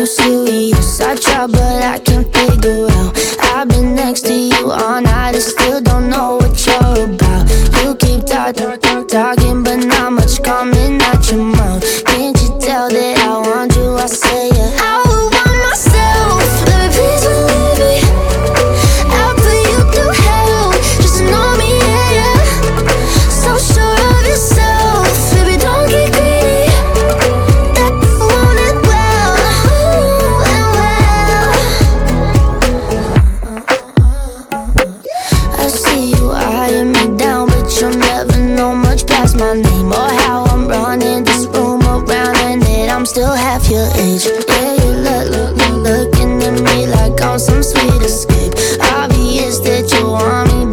serious. I try but I can't figure out. I've been next to you all night and still don't know what you're about. You keep talking but not much coming out your mouth. Can't you tell that I want you? I say yeah. I would want myself. Baby, please believe me. I'll put you through hell just to know me, yeah, yeah. So sure of yourself, baby, don't get greedy. That I want it well, ooh, and well. I see you eyeing me down, but you'll never know much past my name or how I'm running this room around, and that I'm still half your age. Yeah, you looking at me like I'm some sweet escape. Obvious that you want me,